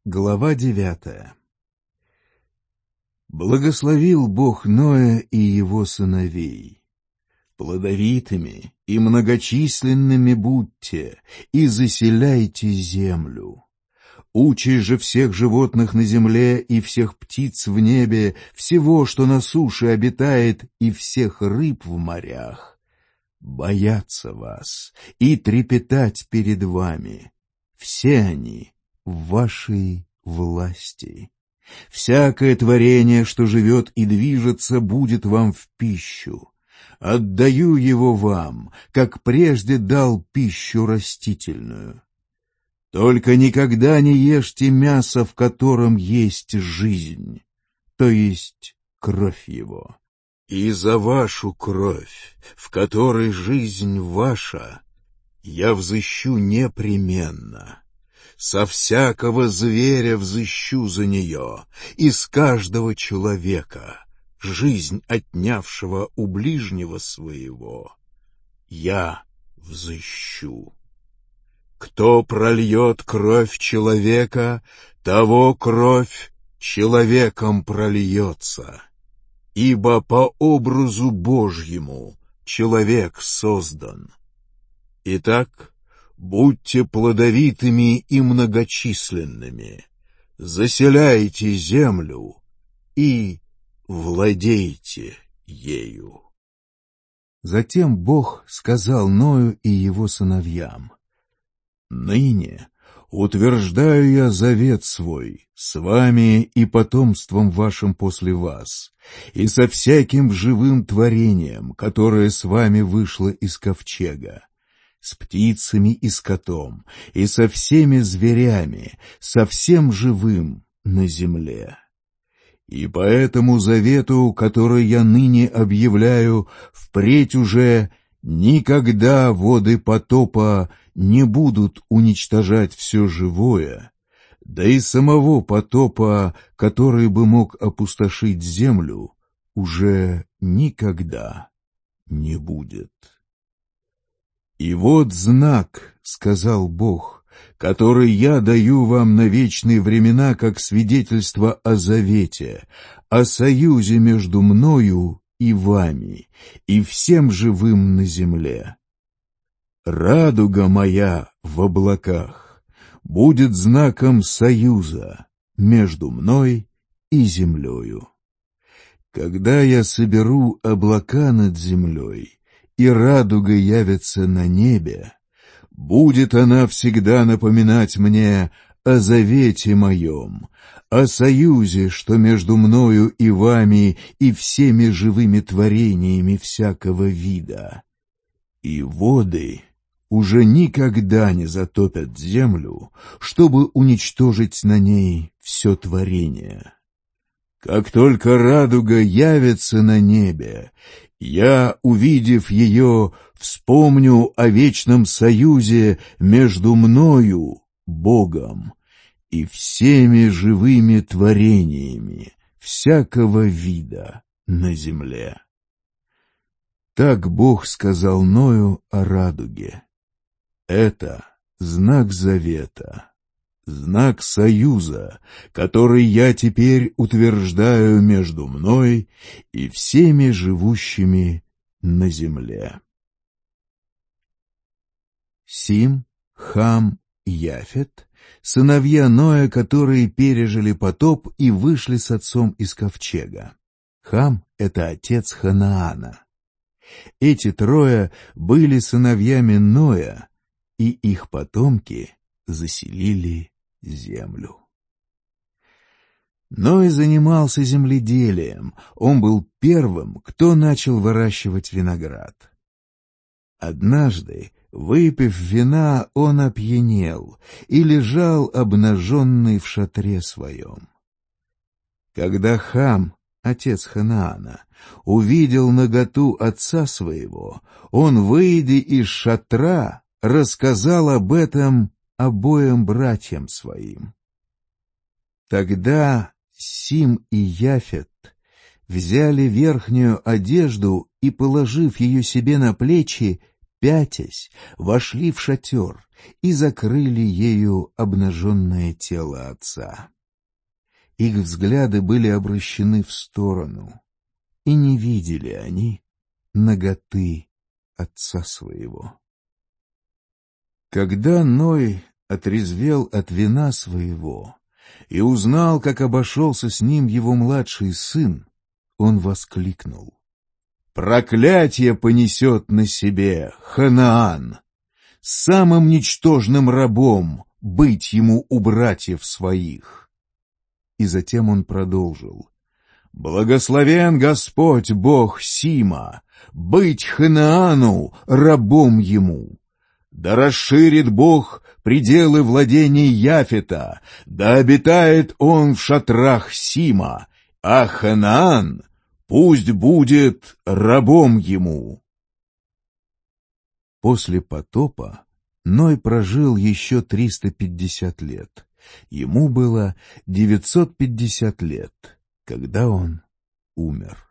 Глава 9. Благословил Бог Ноя и его сыновей. Плодовитыми и многочисленными будьте, и заселяйте землю. Учи же всех животных на земле и всех птиц в небе, всего, что на суше обитает, и всех рыб в морях, бояться вас и трепетать перед вами. Все они в вашей власти. Всякое творение, что живет и движется, будет вам в пищу. Отдаю его вам, как прежде дал пищу растительную. Только никогда не ешьте мясо, в котором есть жизнь, то есть кровь его. И за вашу кровь, в которой жизнь ваша, я взыщу непременно. Со всякого зверя взыщу за нее, и с каждого человека, жизнь отнявшего у ближнего своего, я взыщу. Кто прольет кровь человека, того кровь человеком прольется, ибо по образу Божьему человек создан. Итак, будьте плодовитыми и многочисленными, заселяйте землю и владейте ею. Затем Бог сказал Ною и его сыновьям: «Ныне утверждаю я завет свой с вами и потомством вашим после вас, и со всяким живым творением, которое с вами вышло из ковчега, с птицами и скотом, и со всеми зверями, со всем живым на земле. И по этому завету, который я ныне объявляю, впредь уже никогда воды потопа не будут уничтожать все живое, да и самого потопа, который бы мог опустошить землю, уже никогда не будет. «И вот знак, — сказал Бог, — который я даю вам на вечные времена как свидетельство о завете, о союзе между мною и вами, и всем живым на земле. Радуга моя в облаках будет знаком союза между мной и землею. Когда я соберу облака над землей, и радуга явится на небе, будет она всегда напоминать мне о завете моем, о союзе, что между мною и вами и всеми живыми творениями всякого вида. И воды уже никогда не затопят землю, чтобы уничтожить на ней все творение. Как только радуга явится на небе, я, увидев ее, вспомню о вечном союзе между мною, Богом, и всеми живыми творениями всякого вида на земле». Так Бог сказал Ною о радуге. Это знак завета, знак союза, который я теперь утверждаю между мной и всеми живущими на земле. Сим, Хам и Яфет — сыновья Ноя, которые пережили потоп и вышли с отцом из ковчега. Хам — это отец Ханаана. Эти трое были сыновьями Ноя, и их потомки заселили землю. Ной занимался земледелием, он был первым, кто начал выращивать виноград. Однажды, выпив вина, он опьянел и лежал обнаженный в шатре своем. Когда Хам, отец Ханаана, увидел наготу отца своего, он, выйдя из шатра, рассказал об этом обоим братьям своим. Тогда Сим и Яфет взяли верхнюю одежду и, положив ее себе на плечи, пятясь, вошли в шатер и закрыли ею обнаженное тело отца. Их взгляды были обращены в сторону, и не видели они наготы отца своего. Когда Ной отрезвел от вина своего и узнал, как обошелся с ним его младший сын, он воскликнул: «Проклятие понесет на себе Ханаан! Самым ничтожным рабом быть ему у братьев своих!» И затем он продолжил: «Благословен Господь Бог Сима, быть Ханаану рабом ему! Да расширит Бог пределы владений Яфета, да обитает он в шатрах Сима, а Ханаан пусть будет рабом ему». После потопа Ной прожил еще 350 лет. Ему было 950 лет, когда он умер.